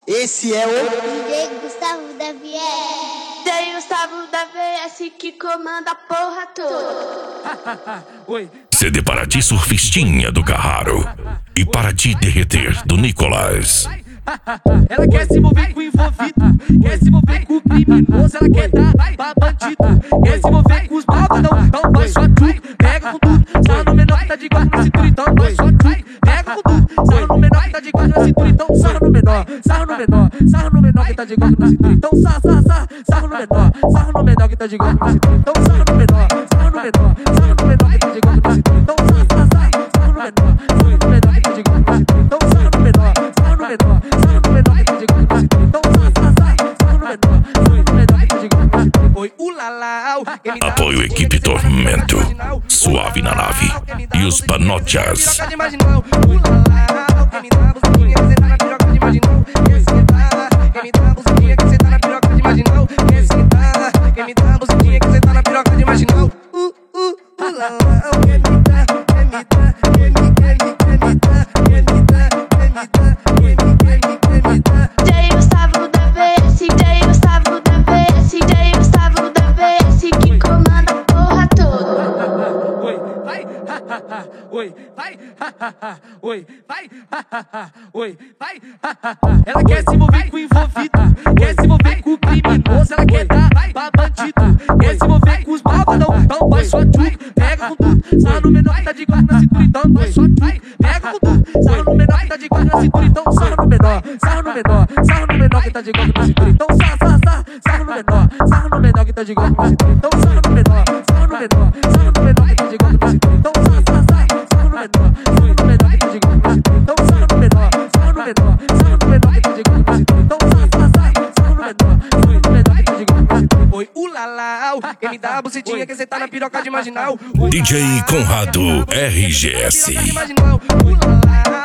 Esse é o DJ Gustavo da VS. DJ Gustavo da VS que comanda a porra toda. CD para ti surfistinha do Carraro e para te derreter do Nicolas. Ela quer se envolver com o envolvido, quer se envolver com o criminoso, ela quer dar pra bandido, quer se envolver com os malvadão, então vai só tudo, pega com tudo, sarra no menor que tá de guarda na cintura, então vai só tudo, pega com tudo, sarra no menor que tá de guarda na cintura, então sarra no menor, sarra no menor, sarra no menor que tá de guarda na cintura, então sarra no menor que tá de guarda na cintura, então sarra no menor, sarra no menor que tá de guarda na cintura, então sarra no menor que tá de guarda na cintura, então sarra no menor, sarra no menor que tá de guarda na cintura, então Apoio Equipe Tormento, Suave na Nave e os Panochas. Ela quer se envolver com o envolvido, quer se envolver com o criminoso, ela quer dar pra bandido, quer se envolver com os malvadão, então vai só tudo, pega com tudo, sarra no menor que tá de guarda na cintura, então vai só tudo, pega com tudo, sarra no menor que tá de guarda na cintura, então sarra no menor que tá de guarda na cintura, então sarra no menor que tá de guarda na cintura, então sarra no menor que tá de guarda na cintura, então sarra no menor que tá de guarda na cintura, então oi, ulala, quem me dá a bucetinha que cê tá na piroca de marginal. DJ Conrado RGS. Ulala.